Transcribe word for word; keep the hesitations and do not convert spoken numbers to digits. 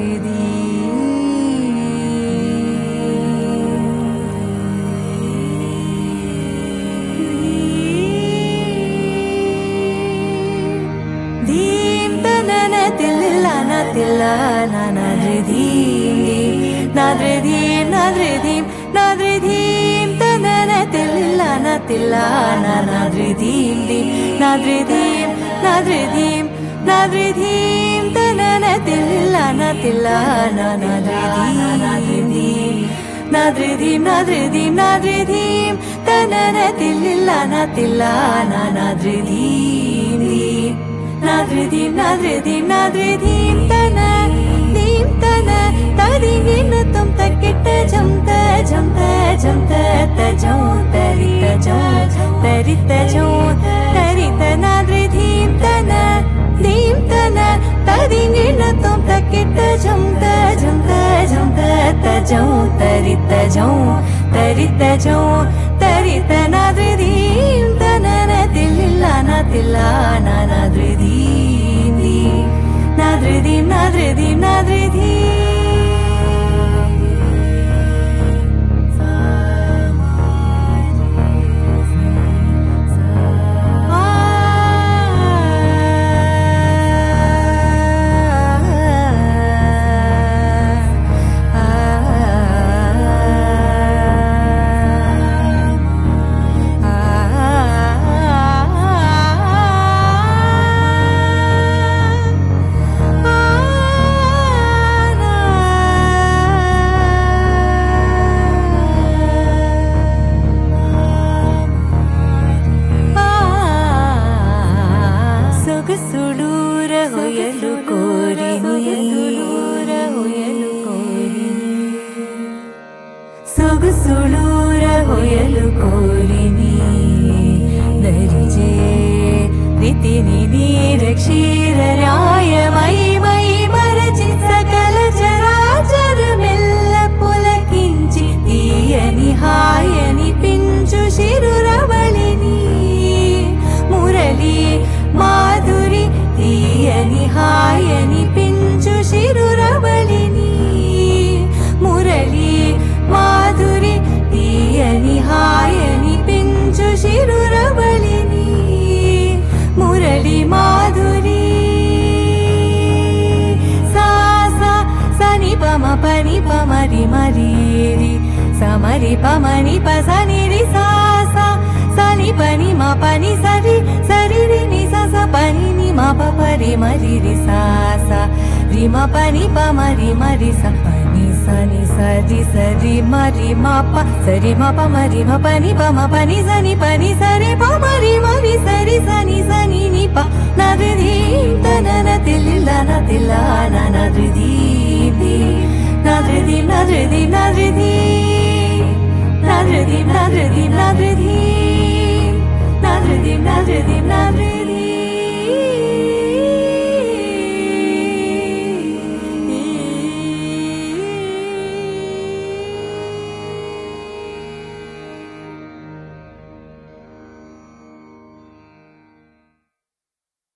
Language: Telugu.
Nadredim, nadredim, nadredim, tanana tillana tillana nadredim, nadredim, nadredim, nadredim, tanana tillana tillana nadredim, nadredim, nadredim, nadredim, tanana tillana tillana nadredim, nadredim, nadredim, nadredim, tanana tana tadingina tum takitta jamta jamta jamta tajau tarita jau tarita jau tarita nadredim tana dim tana tadingina tum takitta jamta jamta jamta tajau tarita jau tarita jau tarita nadredim tana nadillana tillana nadredim nadredim nadredim nadredim Sulura hoyalu kori sulura hoyalu kori Sugu sulura hoyalu kori ni darije ritini ni rakshira raya mai mai marachi sakala charachar mella pulakinchi tiyani hayani pinchu shiruravalitini murali Madhuri తీయని హాయని పించు శిరురవళిని మురళి మాధురి తీయని హాయని పించు శిరురవళిని మురళి మాధురి సా సా సని పమ పని పమరి మరి సమరి పమని పసని రి సా సా సని పని మా పని సరి సరి రి ని సా సా పని ని మా ప పరి మరి రి సా సా రి మా పని ప మరి మరి సా పని సని సరి సరి మరి మా ప సరి మా ప మరి మా పని ప మా పని సని పని సరి ప మరి మరి సరి సని సని ని ప nadredim tanana tillana tillana nadredim nadredim nadredim nadredim nadredim nadredim nadredim nadredim nadredim nadredim